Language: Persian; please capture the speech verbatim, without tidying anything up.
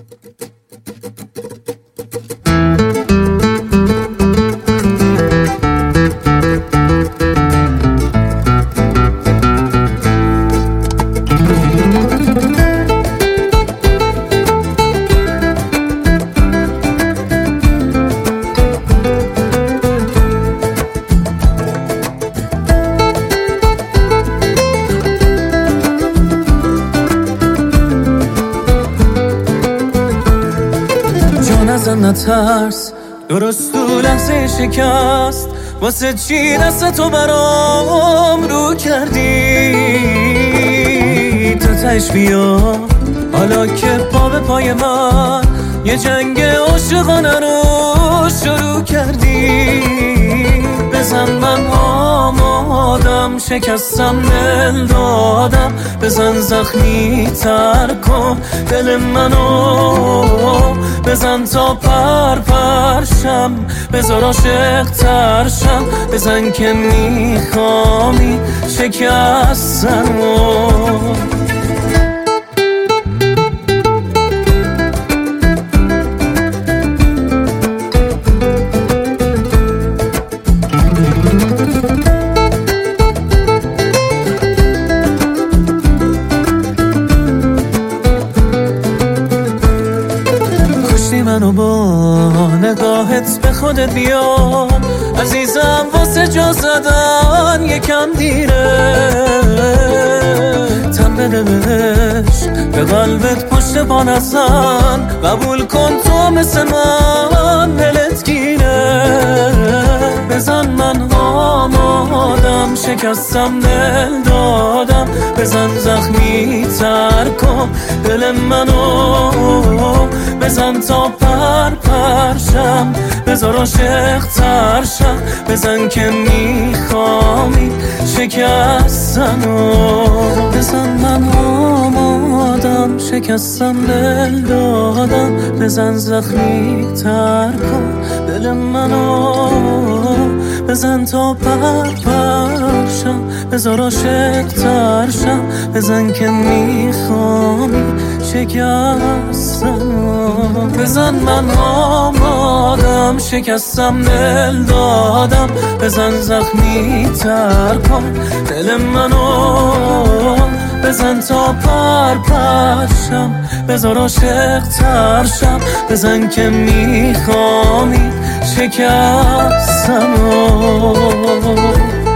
ازم نترس، درست تو لحظه شکست واسه چی دست تو برام رو کردی؟ تا تش بیا حالا که پا به پای من یه جنگ عاشقانه رو شروع کردی. بزن من آمادم، شکستم دل دادم، بزن زخمی تر کن دل منو، بزن تا پر پرشم، بذار عاشق ترشم، بزن که میخوامی شکستنو. منو با نگاهت به خودت بیا عزیزم، واسه جا زدن یکم دیره. تن بده بهش به قلبت پشت پا نزن، قبول کن تو مثل من دلت گیره. بزن من آمادم، شکستم دل دادم، بزن زخمی تر کن دل منو، بزن تا پر پرشم، بذار عاشق ترشم، بزن که میخوامی شکستنو. بزن من آمادم، شکستم دل دادم، بزن زخمی تر کن دل منو، بزن تا پر پرشم، بذار عاشق ترشم، بزن که میخوامی شکستنو. بزن من آمادم، شکستم دل دادم، بزن زخمی تر کن دل منو، بزن تا پر پرشم، بذار عاشق ترشم، بزن که میخوامی شکستنو.